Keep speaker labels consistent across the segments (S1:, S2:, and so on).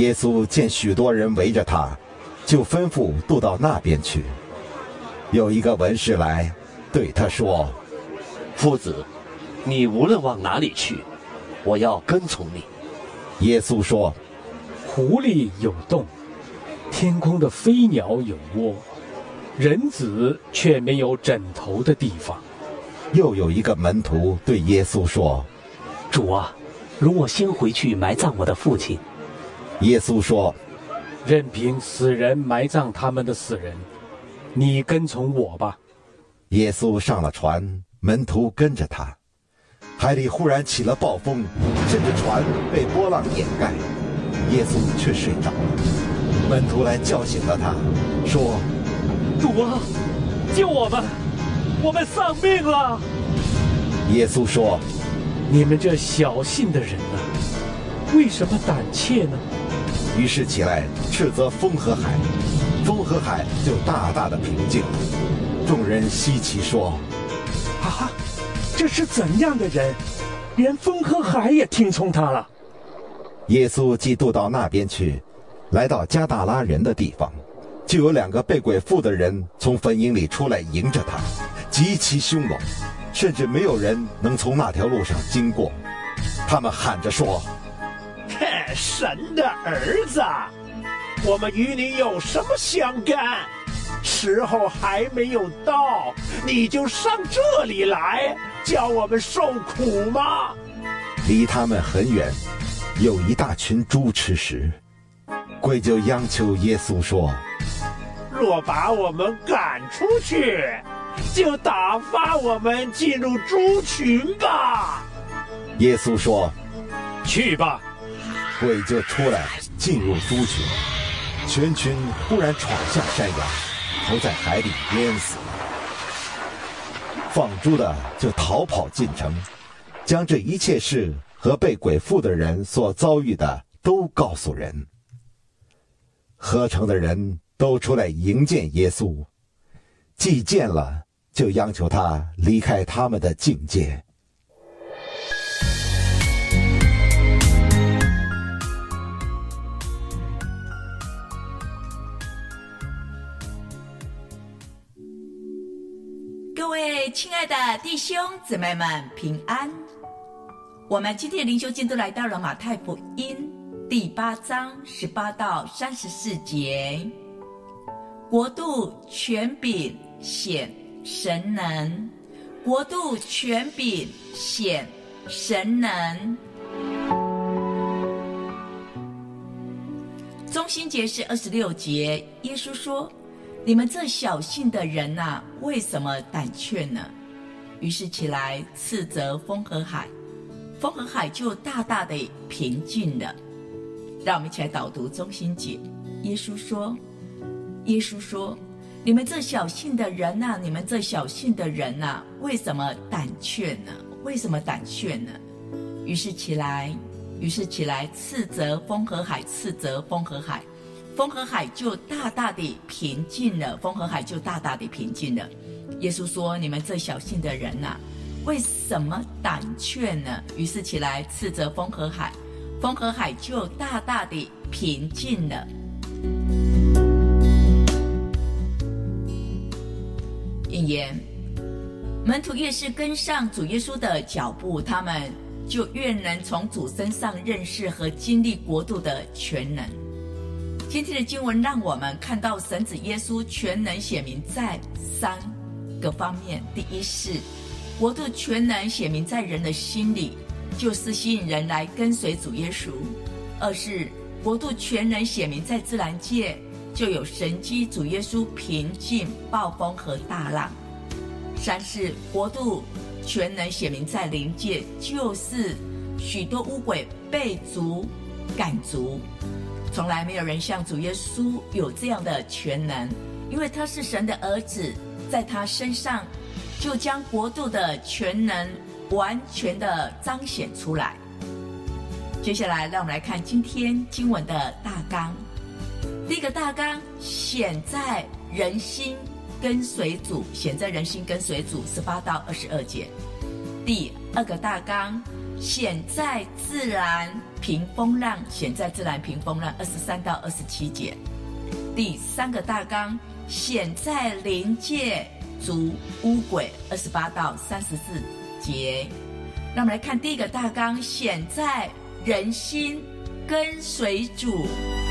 S1: 耶稣见许多人围着他，就吩咐渡到那边去。有一个文士来对他说：
S2: 夫子，你无论往哪里去，我要跟从你。
S1: 耶稣说：
S3: 狐狸有洞，天空的飞鸟有窝，人子却没有枕头的地方。
S1: 又有一个门徒对耶稣说：
S2: 主啊，容我先回去埋葬我的父亲。
S1: 耶稣说：
S3: 任凭死人埋葬他们的死人，你跟从我吧。
S1: 耶稣上了船，门徒跟着他。海里忽然起了暴风，甚至船被波浪掩盖，耶稣却睡着了。门徒来叫醒了他，说：
S3: 主啊，救我们，我们丧命了。
S1: 耶稣说：
S3: 你们这小信的人啊，为什么胆怯呢？
S1: 于是起来斥责风和海，风和海就大大的平静了。众人稀奇说：
S4: 啊，这是怎样的人，连风和海也听从他了？
S1: 耶稣既渡到那边去，来到加大拉人的地方，就有2个被鬼附的人从坟茔里出来迎着他，极其凶猛，甚至没有人能从那条路上经过。他们喊着说：
S4: 神的儿子，我们与你有什么相干？时候还没有到，你就上这里来，叫我们受苦吗？
S1: 离他们很远，有一大群猪吃食。鬼就央求耶稣说：
S4: 若把我们赶出去，就打发我们进入猪群吧。
S1: 耶稣说：
S3: 去吧。
S1: 鬼就出来进入猪群，全群忽然闯下山崖，投在海里淹死了。放猪的就逃跑进城，将这一切事和被鬼附的人所遭遇的都告诉人。合城的人都出来迎见耶稣，既见了，就央求他离开他们的境界。
S5: 各位亲爱的弟兄姊妹们平安。我们今天的灵修进度来到了马太福音第8章18到34节。国度权柄显神能，国度权柄显神能。中心节是26节，耶稣说：你们这小信的人啊，为什么胆怯呢？于是起来斥责风和海，风和海就大大的平静了。让我们一起来导读中心节。耶稣说，你们这小信的人啊，你们这小信的人啊，为什么胆怯呢？为什么胆怯呢？于是起来斥责风和海，斥责风和海，风和海就大大的平静了，风和海就大大的平静了。耶稣说：你们这小信的人啊，为什么胆怯呢？于是起来斥责风和海，风和海就大大的平静了。引言：门徒越是跟上主耶稣的脚步，他们就越能从主身上认识和经历国度的全能。今天的经文让我们看到神子耶稣全能显明在3个方面。第一是国度全能显明在人的心里，就是吸引人来跟随主耶稣；二是国度全能显明在自然界，就有神迹主耶稣平静暴风和大浪；三是国度全能显明在灵界，就是许多污鬼被逐赶逐。从来没有人像主耶稣有这样的全能，因为他是神的儿子，在他身上就将国度的全能完全的彰显出来。接下来让我们来看今天经文的大纲。第一个大纲，显在人心跟随主，显在人心跟随主18到22节。第二个大纲，显在自然平风浪，显在自然平风浪23到27节。第3个大纲，显在灵界逐污鬼28到34节。让我们来看第1个大纲，显在人心跟随主。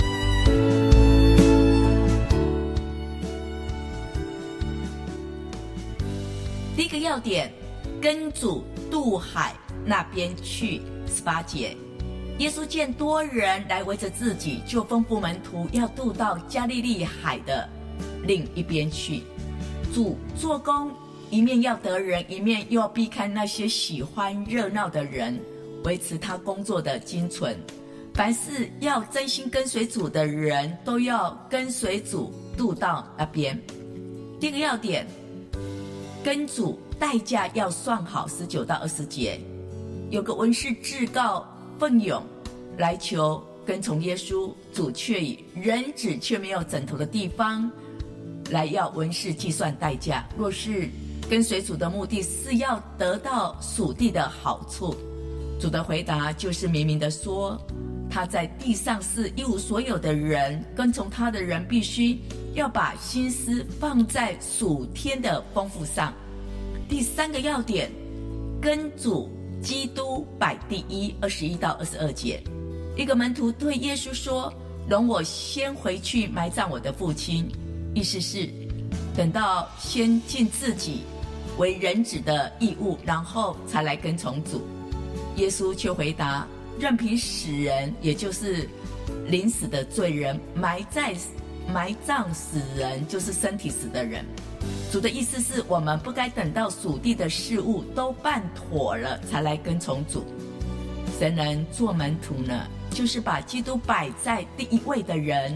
S5: 第1个要点，跟主渡海那边去18节。耶稣见多人来围着自己，就吩咐门徒要渡到加利利海的另一边去。主做工，一面要得人，一面又要避开那些喜欢热闹的人，维持他工作的精纯。凡是要真心跟随主的人，都要跟随主渡到那边。第1个要点，跟主代价要算好19到20节。有个文士自告奋勇来求跟从耶稣，主却以人子却没有枕头的地方来要文士计算代价。若是跟随主的目的是要得到属地的好处，主的回答就是明明的说，他在地上是一无所有的人，跟从他的人必须要把心思放在属天的丰富上。第3个要点，跟主基督摆第一21到22节。一个门徒对耶稣说，容我先回去埋葬我的父亲，意思是等到先尽自己为人子的义务，然后才来跟从主。耶稣却回答，任凭死人，也就是临死的罪人埋葬死人，就是身体死的人。主的意思是，我们不该等到属地的事物都办妥了才来跟从主。谁能做门徒呢？就是把基督摆在第一位的人。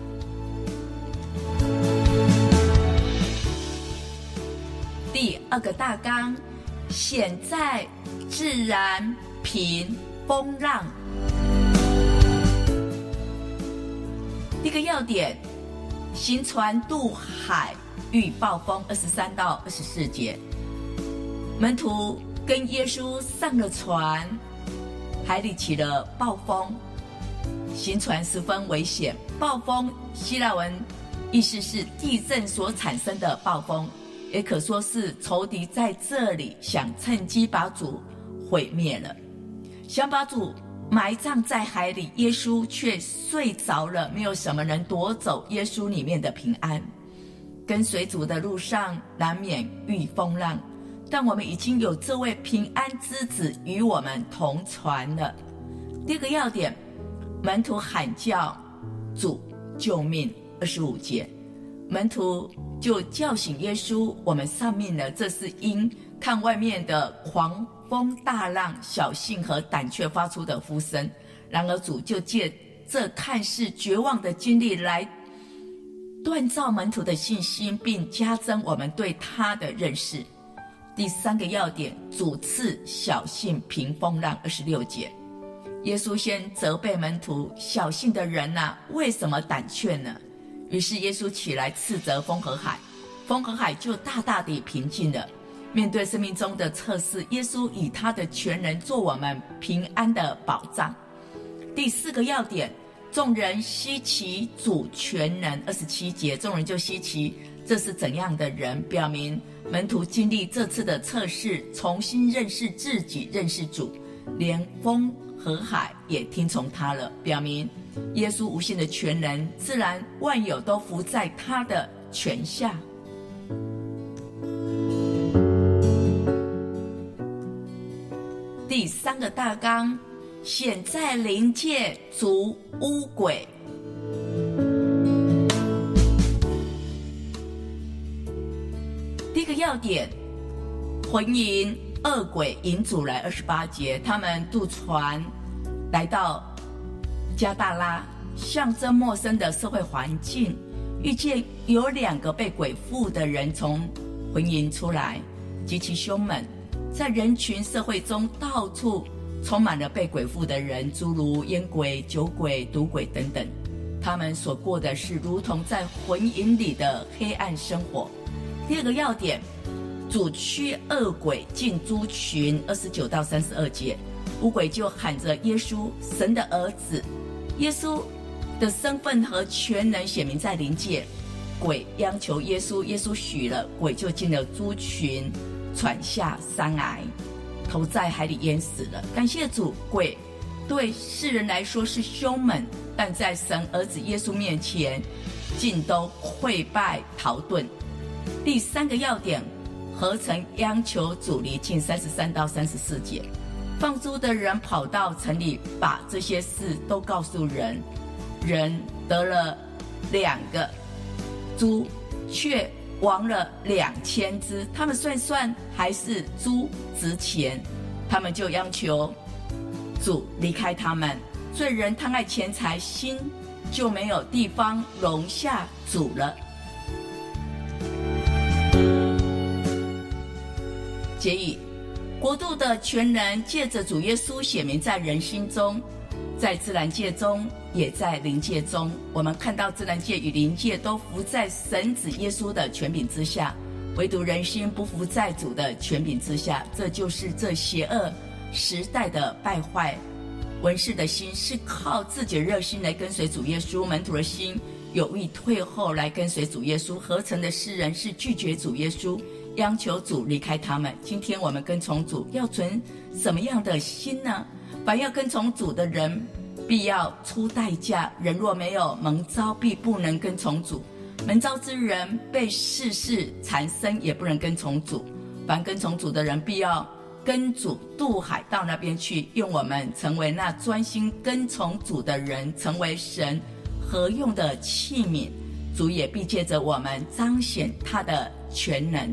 S5: 第2个大纲，显在自然平风浪。第1个要点，行船渡海遇暴风23到24节。门徒跟耶稣上了船，海里起了暴风，行船十分危险。暴风希腊文意思是地震所产生的暴风，也可说是仇敌在这里想趁机把主毁灭了，想把主埋葬在海里。耶稣却睡着了，没有什么能夺走耶稣里面的平安。跟随主的路上难免遇风浪，但我们已经有这位平安之子与我们同船了。第2个要点，门徒喊叫主救命25节。门徒就叫醒耶稣，我们丧命了，这是因看外面的狂风大浪，小信和胆怯发出的呼声。然而主就借这看似绝望的经历来锻造门徒的信心，并加增我们对他的认识。第3个要点，主赐小信平风浪26节。耶稣先责备门徒，小信的人啊，为什么胆怯呢？于是耶稣起来斥责风和海，风和海就大大地平静了。面对生命中的测试，耶稣以他的全能做我们平安的保障。第4个要点，众人稀奇主全能27节。众人就稀奇这是怎样的人，表明门徒经历这次的测试，重新认识自己，认识主，连风和海也听从他了，表明耶稣无限的全能，自然万有都服在他的权下。第3个大纲，显在灵界逐污鬼。第1个要点，魂引恶鬼引主来28节。他们渡船来到加大拉，象征陌生的社会环境，遇见有2个被鬼附的人从魂引出来，极其凶猛。在人群社会中，到处充满了被鬼附的人，诸如烟鬼、酒鬼、赌鬼等等。他们所过的是如同在魂引里的黑暗生活。第2个要点，主驱恶鬼进猪群29到32节。 五鬼就喊着耶稣，神的儿子。耶稣的身份和全能显明在灵界。鬼央求耶稣，耶稣许了，鬼就进了猪群，闯下山崖，投在海里淹死了。感谢主，鬼对世人来说是凶猛，但在神儿子耶稣面前尽都溃败逃遁。第三个要点，何曾央求主离境33到34节。放猪的人跑到城里，把这些事都告诉人，人得了2个猪，却亡了2000只。他们算还是猪值钱，他们就央求主离开他们。罪人贪爱钱财，心就没有地方容下主了。结语，国度的全能借着主耶稣显明在人心中，在自然界中，也在灵界中。我们看到自然界与灵界都服在神子耶稣的权柄之下，唯独人心不服在主的权柄之下。这就是这邪恶时代的败坏。文士的心是靠自己的热心来跟随主耶稣，门徒的心有意退后来跟随主耶稣，合成的世人是拒绝主耶稣，央求主离开他们。今天我们跟从主要存什么样的心呢？凡要跟从主的人，必要出代价。人若没有蒙召，必不能跟从主。蒙召之人被世事缠身，也不能跟从主。凡跟从主的人，必要跟主渡海到那边去。愿我们成为那专心跟从主的人，成为神合用的器皿。主也必借着我们彰显他的全能。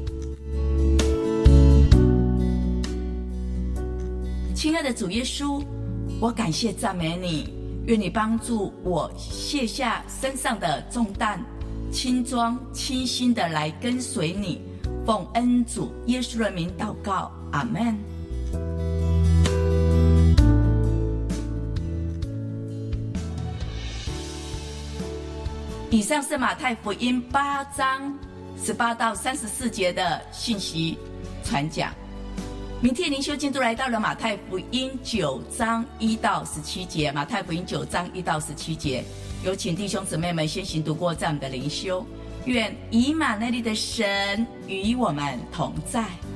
S5: 亲爱的主耶稣，我感谢赞美你，愿你帮助我卸下身上的重担，轻装轻心的来跟随你。奉恩主耶稣的名祷告，阿们。以上是马太福音8章18到34节的信息传讲。明天灵修进度来到了马太福音9章1到17节。马太福音9章1到17节，有请弟兄姊妹们先行读过这样的灵修。愿以马内利的神与我们同在。